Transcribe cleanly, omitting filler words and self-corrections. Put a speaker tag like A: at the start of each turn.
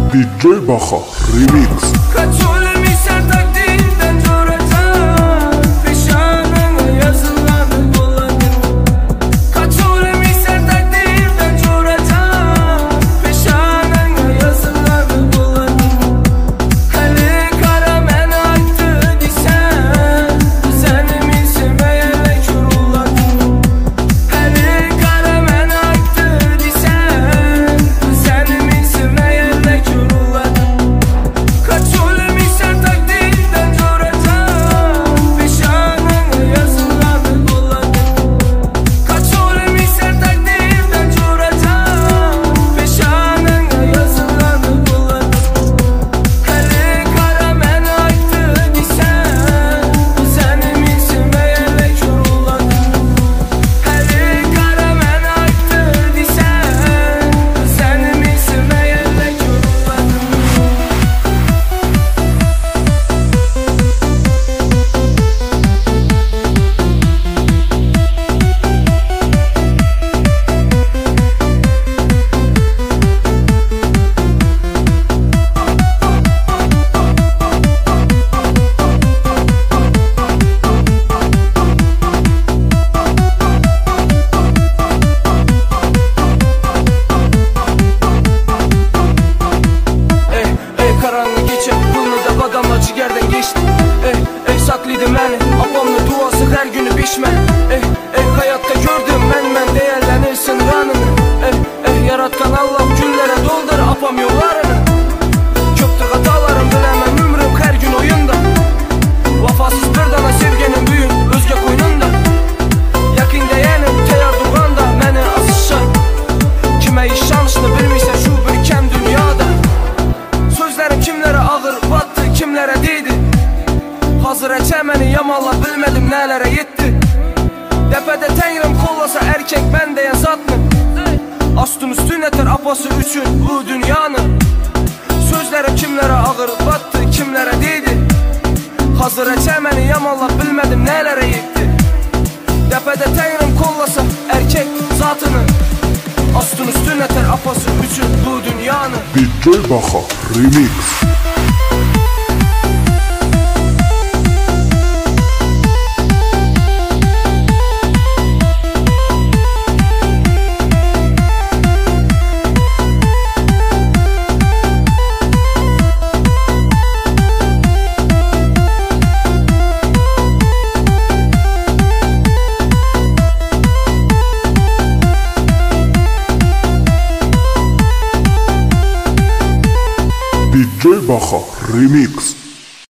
A: DJ Baha Remix.
B: Ciğerden geçti. Saklıydı məni apamla duası her günü bişmə. Hayatta gördüm mən değerlenirsin ranını. Yaratkan Allah günlere doldur apam yollarını. Köptür hatalarım bilemem ömrüm her gün oyunda. Vafasız bir dana sevgenin büyün özge koynunda. Yakın değenim teyar durğanda məni asışa. Kime iş şanışını bilmişse şu bir kem dünyada. Sözlerim kimlere ağır battı kimlere değdi. Hazır eçemeni yamalla bilmedim nelere yetti. Depede tengrem kollasa erkek ben deyen zatmı. Astım üstün eter apası üçün bu dünyanın. Sözlerim kimlere ağır battı kimlere değdi. Hazır eçemeni yamalla bilmedim nelere yetti. Depede tengrem kollasa erkek zatını. Astın üstün eter apası üçün bu dünyanın.
A: DJ Baha Remix. DJ Baha Remix.